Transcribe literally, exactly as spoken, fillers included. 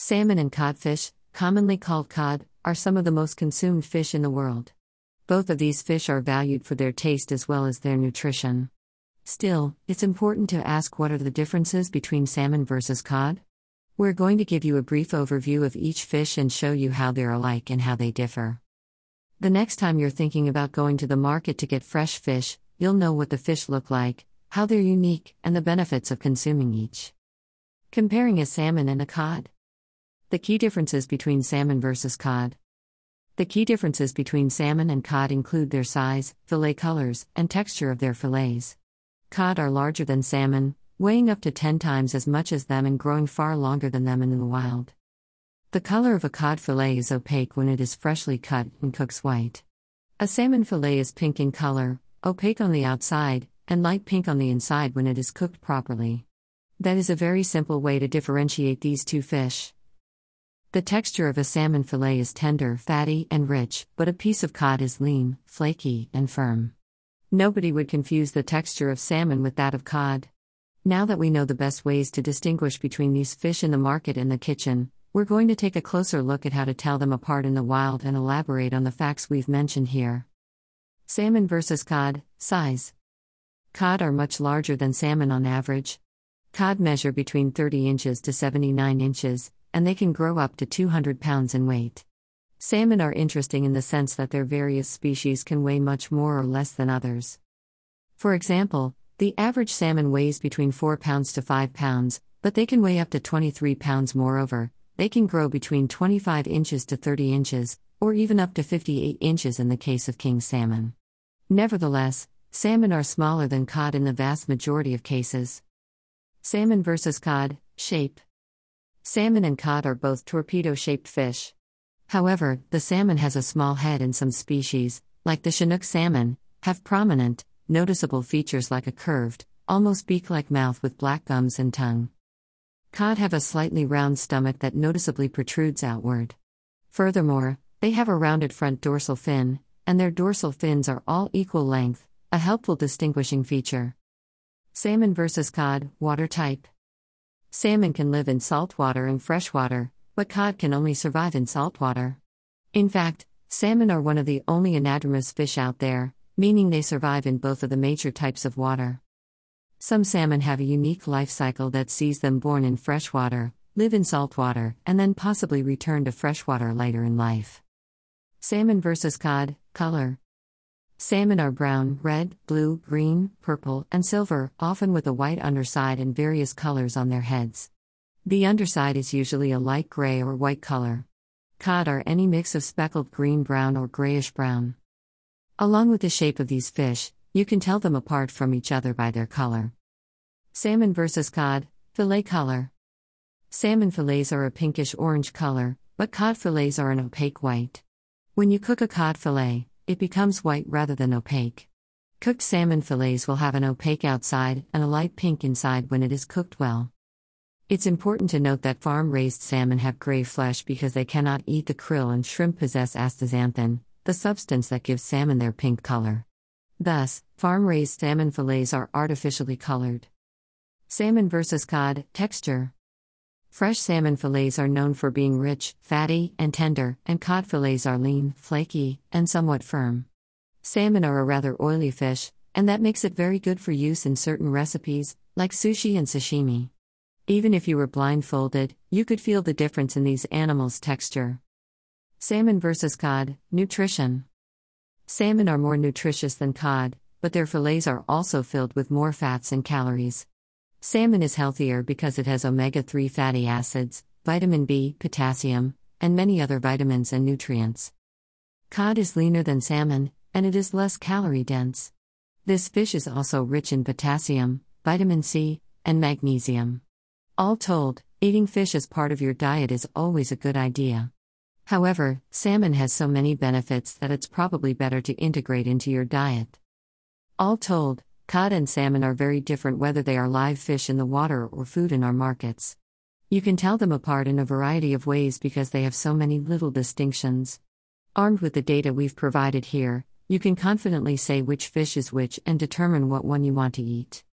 Salmon and codfish, commonly called cod, are some of the most consumed fish in the world. Both of these fish are valued for their taste as well as their nutrition. Still, it's important to ask, what are the differences between salmon versus cod? We're going to give you a brief overview of each fish and show you how they're alike and how they differ. The next time you're thinking about going to the market to get fresh fish, you'll know what the fish look like, how they're unique, and the benefits of consuming each. Comparing a salmon and a cod. The key differences between salmon versus cod. The key differences between salmon and cod include their size, fillet colors, and texture of their fillets. Cod are larger than salmon, weighing up to ten times as much as them and growing far longer than them in the wild. The color of a cod fillet is opaque when it is freshly cut and cooks white. A salmon fillet is pink in color, opaque on the outside, and light pink on the inside when it is cooked properly. That is a very simple way to differentiate these two fish. The texture of a salmon fillet is tender, fatty, and rich, but a piece of cod is lean, flaky, and firm. Nobody would confuse the texture of salmon with that of cod. Now that we know the best ways to distinguish between these fish in the market and the kitchen, we're going to take a closer look at how to tell them apart in the wild and elaborate on the facts we've mentioned here. Salmon versus cod. Size. Cod are much larger than salmon on average. Cod measure between thirty inches to seventy-nine inches, and they can grow up to two hundred pounds in weight. Salmon are interesting in the sense that their various species can weigh much more or less than others. For example, the average salmon weighs between four pounds to five pounds, but they can weigh up to twenty-three pounds. Moreover, they can grow between twenty-five inches to thirty inches, or even up to fifty-eight inches in the case of king salmon. Nevertheless, salmon are smaller than cod in the vast majority of cases. Salmon versus cod. Shape. Salmon and cod are both torpedo-shaped fish. However, the salmon has a small head and some species, like the Chinook salmon, have prominent, noticeable features like a curved, almost beak-like mouth with black gums and tongue. Cod have a slightly round stomach that noticeably protrudes outward. Furthermore, they have a rounded front dorsal fin, and their dorsal fins are all equal length, a helpful distinguishing feature. Salmon versus cod. Water type. Salmon can live in saltwater and freshwater, but cod can only survive in saltwater. In fact, salmon are one of the only anadromous fish out there, meaning they survive in both of the major types of water. Some salmon have a unique life cycle that sees them born in freshwater, live in saltwater, and then possibly return to freshwater later in life. Salmon versus cod. Color. Salmon are brown, red, blue, green, purple, and silver, often with a white underside and various colors on their heads. The underside is usually a light gray or white color. Cod are any mix of speckled green-brown or grayish-brown. Along with the shape of these fish, you can tell them apart from each other by their color. Salmon versus cod. Fillet color. Salmon fillets are a pinkish-orange color, but cod fillets are an opaque white. When you cook a cod fillet, it becomes white rather than opaque. Cooked salmon fillets will have an opaque outside and a light pink inside when it is cooked well. It's important to note that farm-raised salmon have gray flesh because they cannot eat the krill, and shrimp possess astaxanthin, the substance that gives salmon their pink color. Thus, farm-raised salmon fillets are artificially colored. Salmon versus cod. Texture. Fresh salmon fillets are known for being rich, fatty, and tender, and cod fillets are lean, flaky, and somewhat firm. Salmon are a rather oily fish, and that makes it very good for use in certain recipes, like sushi and sashimi. Even if you were blindfolded, you could feel the difference in these animals' texture. Salmon versus cod. Nutrition. Salmon are more nutritious than cod, but their fillets are also filled with more fats and calories. Salmon is healthier because it has omega three fatty acids, vitamin B, potassium, and many other vitamins and nutrients. Cod is leaner than salmon, and it is less calorie-dense. This fish is also rich in potassium, vitamin C, and magnesium. All told, eating fish as part of your diet is always a good idea. However, salmon has so many benefits that it's probably better to integrate into your diet. All told, cod and salmon are very different whether they are live fish in the water or food in our markets. You can tell them apart in a variety of ways because they have so many little distinctions. Armed with the data we've provided here, you can confidently say which fish is which and determine what one you want to eat.